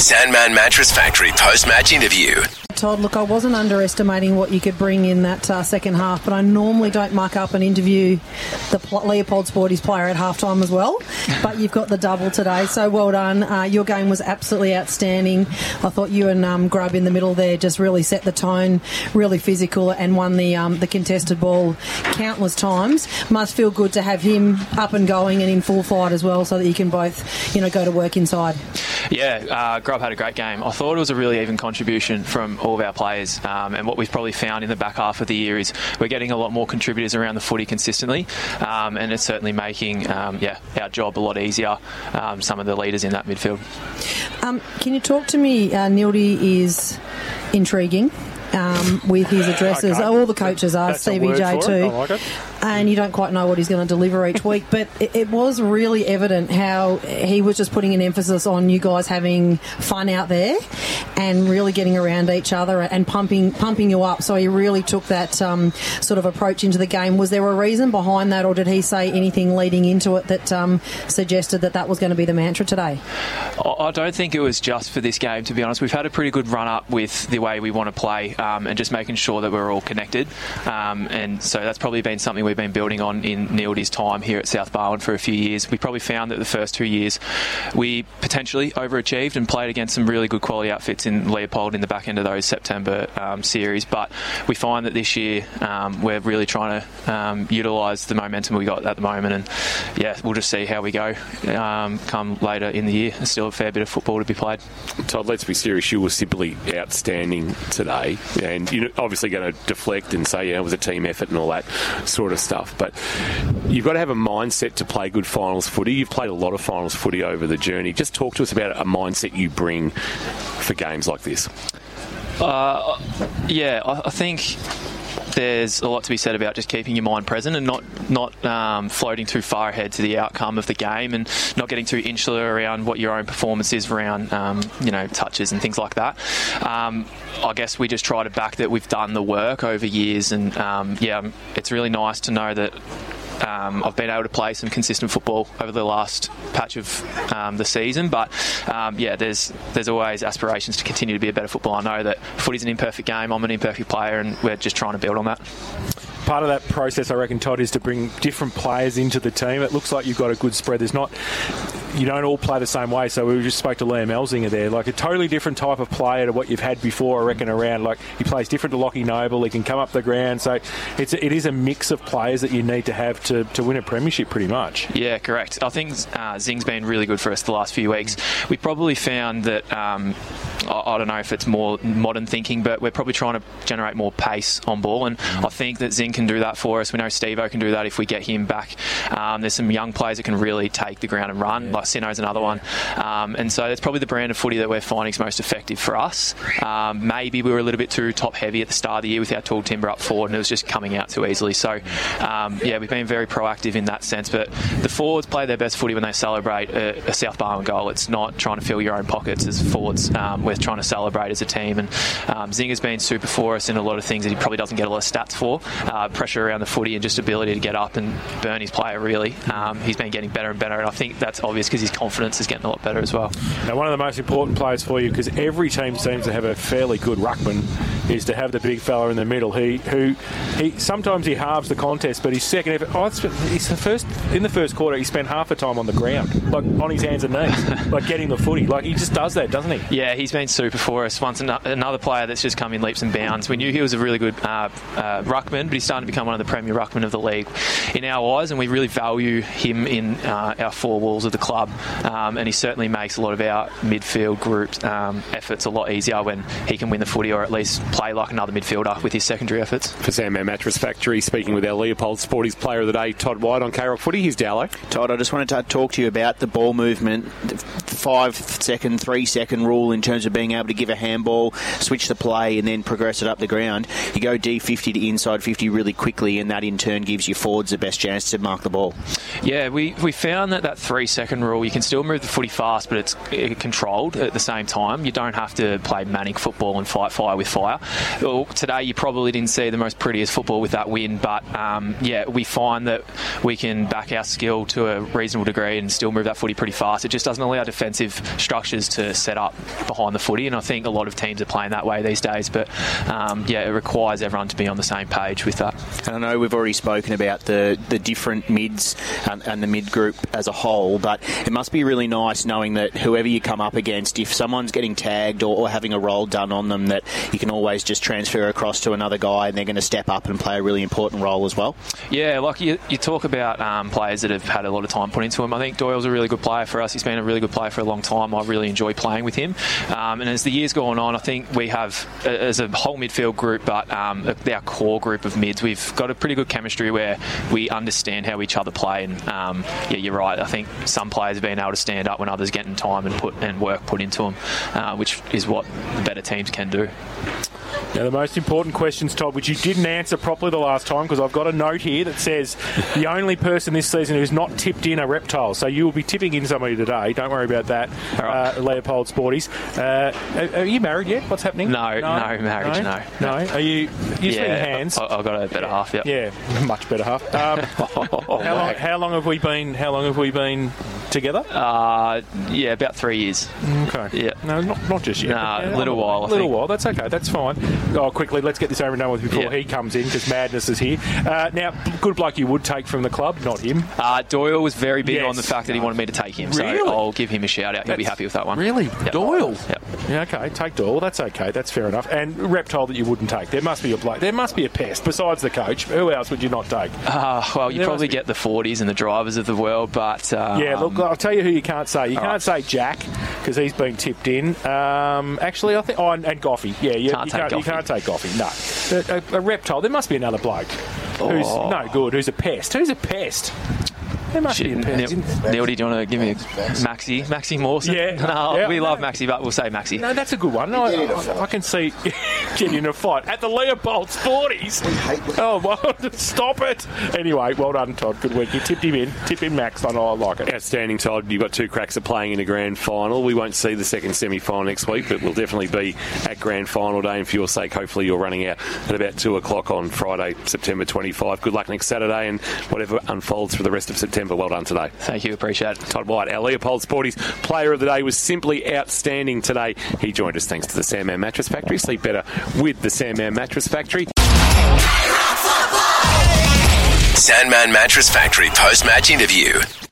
Sandman Mattress Factory post-match interview. Todd, look, I wasn't underestimating what you could bring in that second half, but I normally don't muck up and interview the Leopold Sporties player at halftime as well. But you've got the double today, so well done. Your game was absolutely outstanding. I thought you and Grubb in the middle there just really set the tone, really physical, and won the contested ball countless times. Must feel good to have him up and going and in full flight as well, so that you can both, go to work inside. Yeah, Grubb had a great game. I thought it was a really even contribution from all of our players, and what we've probably found in the back half of the year is we're getting a lot more contributors around the footy consistently, and it's certainly making our job a lot easier, some of the leaders in that midfield. Can you talk to me? Nildy is intriguing. With his addresses. Okay. All the coaches are, Stevie J too. I like it. And you don't quite know what he's going to deliver each week, but it was really evident how he was just putting an emphasis on you guys having fun out there and really getting around each other and pumping you up. So he really took that sort of approach into the game. Was there a reason behind that, or did he say anything leading into it that suggested that was going to be the mantra today? I don't think it was just for this game, to be honest. We've had a pretty good run-up with the way we want to play, and just making sure that we're all connected. And so that's probably been something we've been building on in Nildy's time here at South Barwon for a few years. We probably found that the first 2 years we potentially overachieved and played against some really good quality outfits in Leopold in the back end of those September series. But we find that this year we're really trying to utilise the momentum we got at the moment. And yeah, we'll just see how we go come later in the year. There's still a fair bit of football to be played. Todd, let's be serious. You were simply outstanding today. And you're obviously going to deflect and say, it was a team effort and all that sort of stuff. But you've got to have a mindset to play good finals footy. You've played a lot of finals footy over the journey. Just talk to us about a mindset you bring for games like this. I think there's a lot to be said about just keeping your mind present and not floating too far ahead to the outcome of the game, and not getting too insular around what your own performance is around touches and things like that. I guess we just try to back that we've done the work over years, and it's really nice to know that I've been able to play some consistent football over the last patch of the season, but there's always aspirations to continue to be a better footballer. I know that footy's an imperfect game, I'm an imperfect player, and we're just trying to build on that. Part of that process, I reckon, Todd, is to bring different players into the team. It looks like you've got a good spread. You don't all play the same way. So we just spoke to Liam Elsinger there, like a totally different type of player to what you've had before, I reckon, around. Like, he plays different to Lockie Noble. He can come up the ground. So it is a mix of players that you need to have to win a premiership, pretty much. Yeah, correct. I think Zing's been really good for us the last few weeks. We probably found that I don't know if it's more modern thinking, but we're probably trying to generate more pace on ball, and I think that Zing can do that for us. We know Steve-O can do that if we get him back. There's some young players that can really take the ground and run, like Sino's another one. And so that's probably the brand of footy that we're finding is most effective for us. Maybe we were a little bit too top-heavy at the start of the year with our tall timber up forward, and it was just coming out too easily. So, we've been very proactive in that sense. But the forwards play their best footy when they celebrate a South Barwon goal. It's not trying to fill your own pockets as forwards. We're trying to celebrate as a team, and Zinger's been super for us in a lot of things that he probably doesn't get a lot of stats for. Pressure around the footy and just ability to get up and burn his player, really. He's been getting better and better, and I think that's obvious because his confidence is getting a lot better as well. Now, one of the most important players for you, because every team seems to have a fairly good ruckman, is to have the big fella in the middle. He sometimes he halves the contest, but his second effort, in the first quarter, he spent half the time on the ground, like on his hands and knees, like getting the footy. Like, he just does that, doesn't he? Yeah, he's been super for us. Once another player that's just come in leaps and bounds. We knew he was a really good ruckman, but he's starting to become one of the premier ruckmen of the league in our eyes, and we really value him in our four walls of the club, and he certainly makes a lot of our midfield group efforts a lot easier when he can win the footy, or at least play like another midfielder with his secondary efforts. For Sandman Mattress Factory, speaking with our Leopold Sporties Player of the Day, Todd White, on K-Rock Footy. Here's Dowlo. Todd, I just wanted to talk to you about the ball movement, the 5-second, 3-second rule in terms of being able to give a handball, switch the play, and then progress it up the ground. You go D50 to inside 50 really quickly, and that in turn gives your forwards the best chance to mark the ball. Yeah, we found that 3-second rule, you can still move the footy fast, but it's controlled at the same time. You don't have to play manic football and fight fire with fire. well, today you probably didn't see the most prettiest football with that win, but we find that we can back our skill to a reasonable degree and still move that footy pretty fast. It just doesn't allow defensive structures to set up behind the footy, and I think a lot of teams are playing that way these days, but it requires everyone to be on the same page with that. And I know we've already spoken about the different mids and the mid group as a whole, but it must be really nice knowing that whoever you come up against, if someone's getting tagged or having a roll done on them, that you can always just transfer across to another guy and they're going to step up and play a really important role as well. Yeah, like you talk about players that have had a lot of time put into them. I think Doyle's a really good player for us. He's been a really good player for a long time. I really enjoy playing with him. And as the years go on, I think we have, as a whole midfield group, but our core group of mids, we've got a pretty good chemistry where we understand how each other play. And you're right. I think some players have been able to stand up when others get in time and work put into them, which is what the better teams can do. Now, the most important questions, Todd, which you didn't answer properly the last time, because I've got a note here that says the only person this season who's not tipped in are Reptiles. So you will be tipping in somebody today. Don't worry about that. All right. Leopold Sporties. Are you married yet? What's happening? No marriage, no. Are you swinging hands? I've got a better half, yeah. Yeah, much better half. How long have we been together? About 3 years. Okay. Yeah. No, not just yet. A little while, I think. While. That's okay. That's fine. Quickly, let's get this over and done with before he comes in, because Madness is here. Now, good bloke you would take from the club, not him. Doyle was very big on the fact that he wanted me to take him, really? So I'll give him a shout out. He'll be happy with that one. Really? Yep. Doyle? Yep. Yeah, okay, take Doyle. That's okay. That's fair enough. And Reptile that you wouldn't take. There must be a bloke. There must be a pest besides the coach. Who else would you not take? You probably get the 40s and the drivers of the world, but look, I'll tell you who you can't say. You can't say Jack, because he's been tipped in. Actually, I think and Goffey. Yeah, you can't take Goffey. No. A Reptile. There must be another bloke who's no good. Who's a pest? Who's a pest? There must be a pest. Neil, do you want to give me Maxi Mawson? Yeah. We love Maxi, but we'll say Maxi. No, that's a good one. I can see get in a fight at the Leopold Sporties. Oh, well, stop it. Anyway, well done, Todd. Good week. You tipped him in. Tip in Max. I know, I like it. Outstanding, Todd. You've got 2 cracks at playing in a grand final. We won't see the second semi-final next week, but we'll definitely be at grand final day. And for your sake, hopefully you're running out at about 2 o'clock on Friday, September 25. Good luck next Saturday and whatever unfolds for the rest of September. Well done today. Thank you. Appreciate it. Todd White, our Leopold Sporties player of the day, was simply outstanding today. He joined us thanks to the Sandman Mattress Factory. Sleep better with the Sandman Mattress Factory. Sandman Mattress Factory post-match interview.